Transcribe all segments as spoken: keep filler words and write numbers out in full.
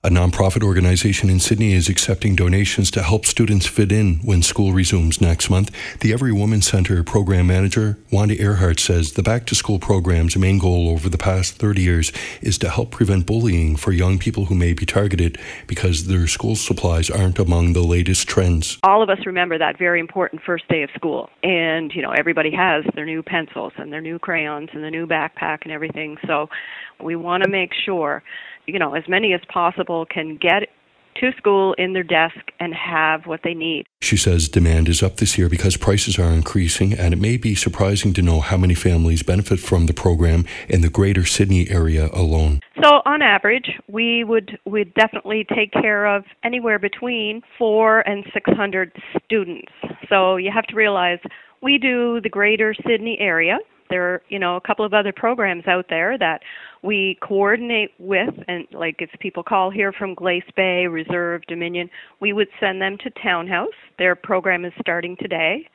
A nonprofit organization in Sydney is accepting donations to help students fit in when school resumes next month. The Every Woman Centre program manager, Wanda Earhart, says the back-to-school program's main goal over the past thirty years is to help prevent bullying for young people who may be targeted because their school supplies aren't among the latest trends. All of us remember that very important first day of school. And, you know, everybody has their new pencils and their new crayons and the new backpack and everything. So we want to make sure, you know, as many as possible can get to school in their desk and have what they need. She says demand is up this year because prices are increasing, and it may be surprising to know how many families benefit from the program in the Greater Sydney area alone. So on average, we would would definitely take care of anywhere between four and six hundred students. So you have to realize we do the Greater Sydney area. There are, you know, a couple of other programs out there that we coordinate with, and like if people call here from Glace Bay, Reserve, Dominion, we would send them to Townhouse. Their program is starting today.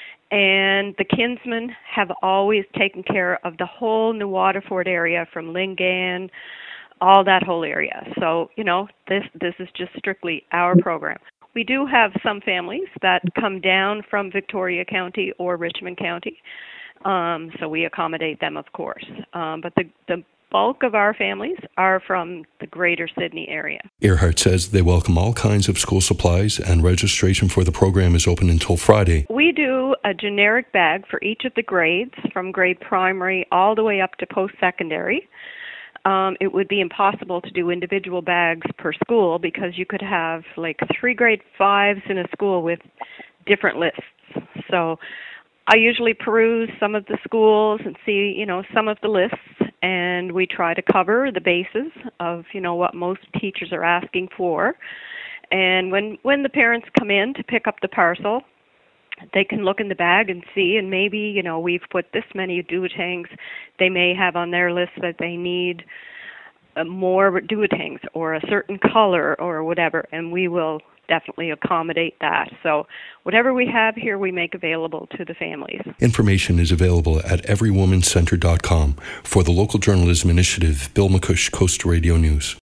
And the Kinsmen have always taken care of the whole New Waterford area from Lingan, all that whole area. So, you know, this this is just strictly our program. We do have some families that come down from Victoria County or Richmond County. Um, so we accommodate them, of course. Um, but the, the bulk of our families are from the Greater Sydney area. Earhart says they welcome all kinds of school supplies, and registration for the program is open until Friday. We do a generic bag for each of the grades, from grade primary all the way up to post-secondary. Um, it would be impossible to do individual bags per school because you could have like three grade fives in a school with different lists. So I usually peruse some of the schools and see, you know, some of the lists, and we try to cover the bases of, you know, what most teachers are asking for. And when, when the parents come in to pick up the parcel, they can look in the bag and see, and maybe, you know, we've put this many duotangs. They may have on their list that they need uh, more duotangs or a certain color or whatever, and we will definitely accommodate that. So whatever we have here, we make available to the families. Information is available at every woman centre dot com. For the Local Journalism Initiative, Bill McCush, Coast Radio News.